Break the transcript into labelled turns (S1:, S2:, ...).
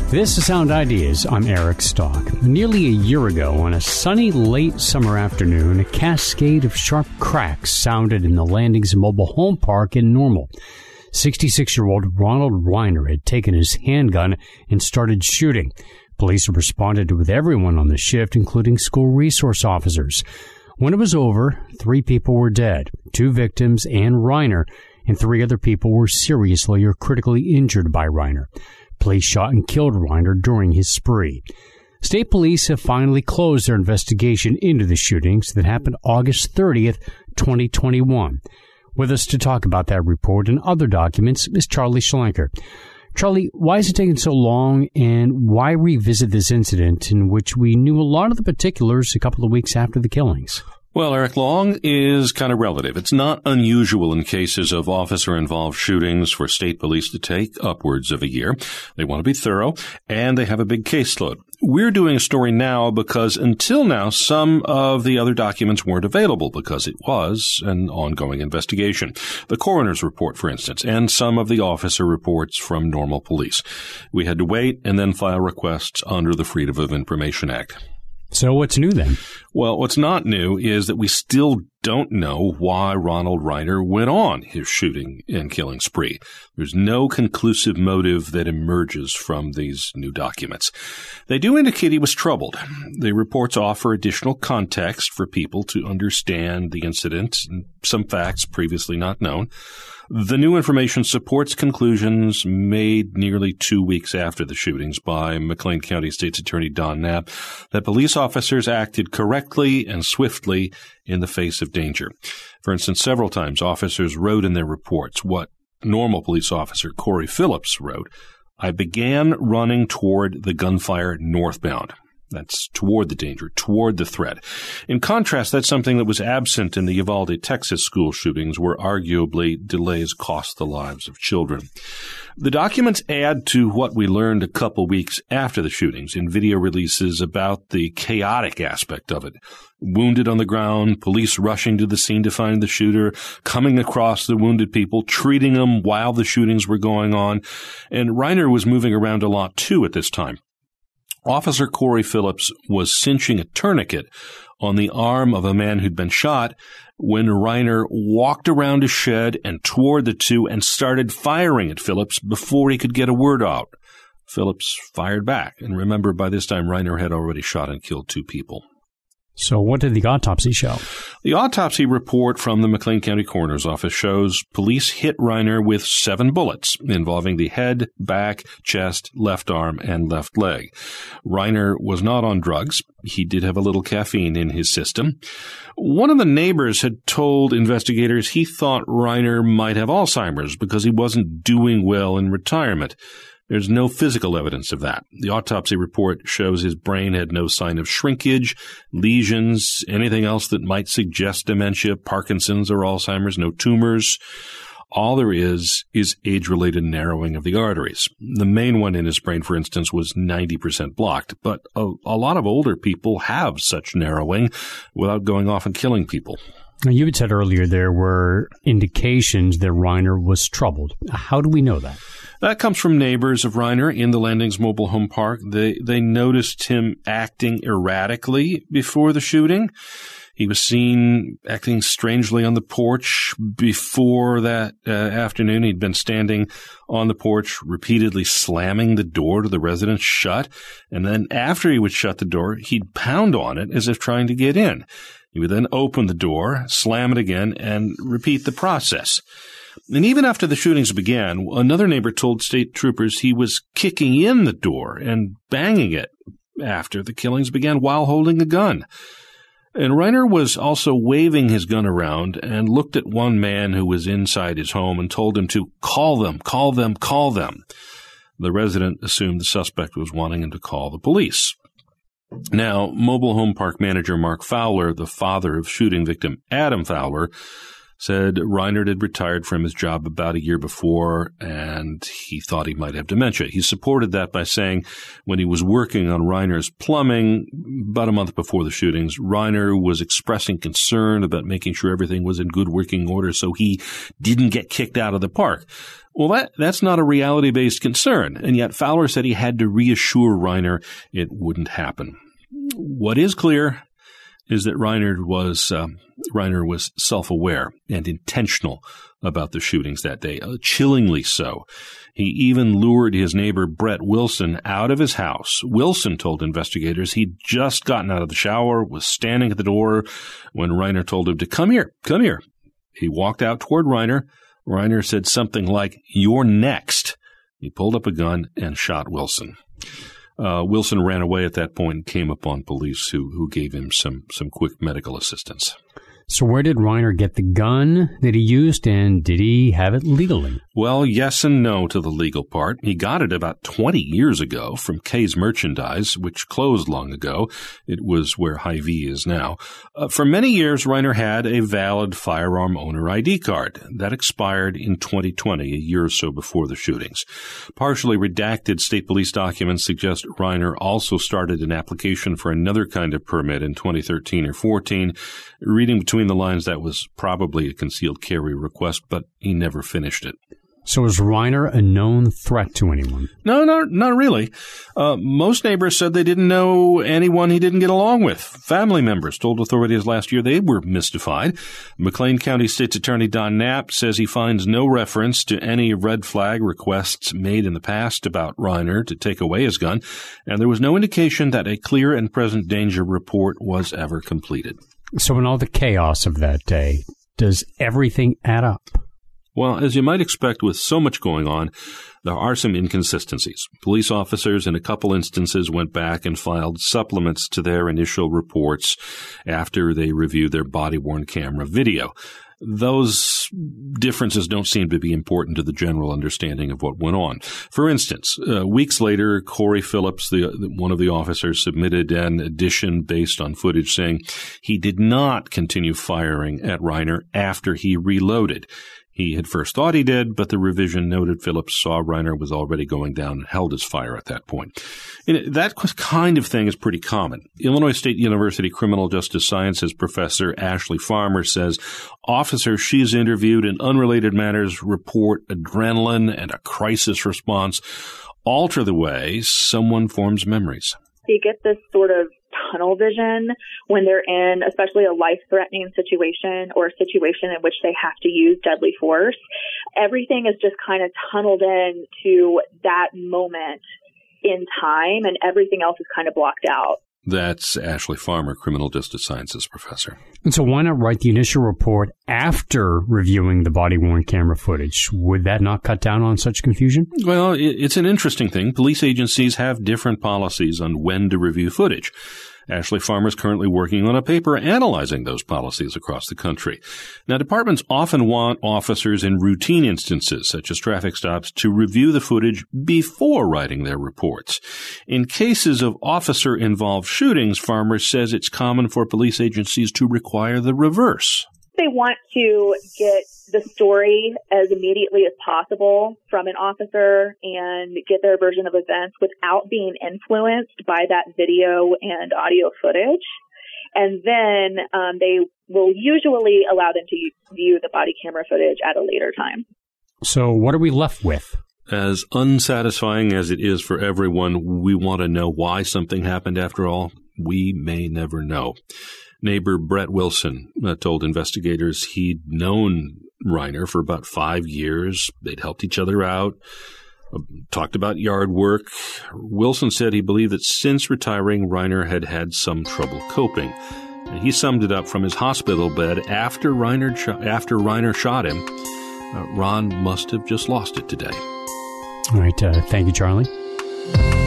S1: This is Sound Ideas. I'm Eric Stock. Nearly a year ago, on a sunny late summer afternoon, a cascade of sharp cracks sounded in the Landings mobile home park in Normal. 66-year-old Ronald Reiner had taken his handgun and started shooting. Police responded with everyone on the shift, including school resource officers. When it was over, 3 people were dead, 2 victims and Reiner, and 3 other people were seriously or critically injured by Reiner. Police shot and killed Reiner during his spree. State police have finally closed their investigation into the shootings that happened August 30th, 2021. With us to talk about that report and other documents is Charlie Schlenker. Charlie, why is it taking so long, and why revisit this incident in which we knew a lot of the particulars a couple of weeks after the killings?
S2: Well, Eric, long is kind of relative. It's not unusual in cases of officer-involved shootings for state police to take upwards of a year. They want to be thorough, and they have a big caseload. We're doing a story now because until now, some of the other documents weren't available because it was an ongoing investigation. The coroner's report, for instance, and some of the officer reports from Normal Police. We had to wait and then file requests under the Freedom of Information Act.
S1: So what's new then?
S2: Well, what's not new is that we still don't know why Ronald Reiner went on his shooting and killing spree. There's no conclusive motive that emerges from these new documents. They do indicate he was troubled. The reports offer additional context for people to understand the incident and some facts previously not known. The new information supports conclusions made nearly 2 weeks after the shootings by McLean County State's Attorney Don Knapp that police officers acted correctly and swiftly in the face of danger. For instance, several times officers wrote in their reports what Normal police officer Corey Phillips wrote, "I began running toward the gunfire northbound." That's toward the danger, toward the threat. In contrast, that's something that was absent in the Uvalde, Texas school shootings, where arguably delays cost the lives of children. The documents add to what we learned a couple weeks after the shootings in video releases about the chaotic aspect of it. Wounded on the ground, police rushing to the scene to find the shooter, coming across the wounded people, treating them while the shootings were going on. And Reiner was moving around a lot, too, at this time. Officer Corey Phillips was cinching a tourniquet on the arm of a man who'd been shot when Reiner walked around a shed and toward the two and started firing at Phillips before he could get a word out. Phillips fired back, and remember, by this time, Reiner had already shot and killed 2 people.
S1: So what did the autopsy show?
S2: The autopsy report from the McLean County Coroner's Office shows police hit Reiner with 7 bullets involving the head, back, chest, left arm, and left leg. Reiner was not on drugs. He did have a little caffeine in his system. One of the neighbors had told investigators he thought Reiner might have Alzheimer's because he wasn't doing well in retirement. There's no physical evidence of that. The autopsy report shows his brain had no sign of shrinkage, lesions, anything else that might suggest dementia, Parkinson's or Alzheimer's, no tumors. All there is age-related narrowing of the arteries. The main one in his brain, for instance, was 90% blocked, but a lot of older people have such narrowing without going off and killing people.
S1: Now, you had said earlier there were indications that Reiner was troubled. How do we know that?
S2: That comes from neighbors of Reiner in the Landings mobile home park. They noticed him acting erratically before the shooting. He was seen acting strangely on the porch before that afternoon. He'd been standing on the porch, repeatedly slamming the door to the residence shut. And then after he would shut the door, he'd pound on it as if trying to get in. He would then open the door, slam it again, and repeat the process. And even after the shootings began, another neighbor told state troopers he was kicking in the door and banging it after the killings began while holding a gun. And Reiner was also waving his gun around and looked at one man who was inside his home and told him to call them, call them, call them. The resident assumed the suspect was wanting him to call the police. Now, mobile home park manager Mark Fowler, the father of shooting victim Adam Fowler, said Reinert had retired from his job about a year before, and he thought he might have dementia. He supported that by saying when he was working on Reiner's plumbing about a month before the shootings, Reiner was expressing concern about making sure everything was in good working order so he didn't get kicked out of the park. Well, that's not a reality-based concern, and yet Fowler said he had to reassure Reiner it wouldn't happen. What is clear is that Reiner was self-aware and intentional about the shootings that day, chillingly so. He even lured his neighbor Brett Wilson out of his house. Wilson told investigators he'd just gotten out of the shower, was standing at the door when Reiner told him to come here. He walked out toward Reiner. Reiner said something like, "You're next." He pulled up a gun and shot Wilson. Wilson ran away at that point and came upon police who gave him some quick medical assistance.
S1: So where did Reiner get the gun that he used, and did he have it legally?
S2: Well, yes and no to the legal part. He got it about 20 years ago from Kay's Merchandise, which closed long ago. It was where Hy-Vee is now. For many years, Reiner had a valid firearm owner ID card. That expired in 2020, a year or so before the shootings. Partially redacted state police documents suggest Reiner also started an application for another kind of permit in 2013 or 14. Reading between the lines, that was probably a concealed carry request, but he never finished it.
S1: So is Reiner a known threat to anyone?
S2: No, not really. Most neighbors said they didn't know anyone he didn't get along with. Family members told authorities last year they were mystified. McLean County State's Attorney Don Knapp says he finds no reference to any red flag requests made in the past about Reiner to take away his gun, and there was no indication that a clear and present danger report was ever completed.
S1: So in all the chaos of that day, does everything add up?
S2: Well, as you might expect with so much going on, there are some inconsistencies. Police officers in a couple instances went back and filed supplements to their initial reports after they reviewed their body-worn camera video. Those differences don't seem to be important to the general understanding of what went on. For instance, weeks later, Corey Phillips, one of the officers, submitted an addition based on footage saying he did not continue firing at Reiner after he reloaded. He had first thought he did, but the revision noted Phillips saw Reiner was already going down and held his fire at that point. That kind of thing is pretty common. Illinois State University Criminal Justice Sciences professor Ashley Farmer says officers she's interviewed in unrelated matters report adrenaline and a crisis response alter the way someone forms memories.
S3: You get this sort of tunnel vision when they're in especially a life-threatening situation or a situation in which they have to use deadly force. Everything is just kind of tunneled in to that moment in time, and everything else is kind of blocked out.
S2: That's Ashley Farmer, Criminal Justice Sciences professor.
S1: And so why not write the initial report after reviewing the body-worn camera footage? Would that not cut down on such confusion?
S2: Well, it's an interesting thing. Police agencies have different policies on when to review footage. Ashley Farmer is currently working on a paper analyzing those policies across the country. Now, departments often want officers in routine instances, such as traffic stops, to review the footage before writing their reports. In cases of officer-involved shootings, Farmer says it's common for police agencies to require the reverse.
S3: They want to get the story as immediately as possible from an officer and get their version of events without being influenced by that video and audio footage. And then they will usually allow them to view the body camera footage at a later time.
S1: So what are we left with?
S2: As unsatisfying as it is for everyone, we want to know why something happened after all. We may never know. Neighbor Brett Wilson told investigators he'd known Reiner for about 5 years. They'd helped each other out, talked about yard work. Wilson said he believed that since retiring, Reiner had had some trouble coping. And he summed it up from his hospital bed after Reiner shot him. Ron must have just lost it today.
S1: All right. Thank you, Charlie.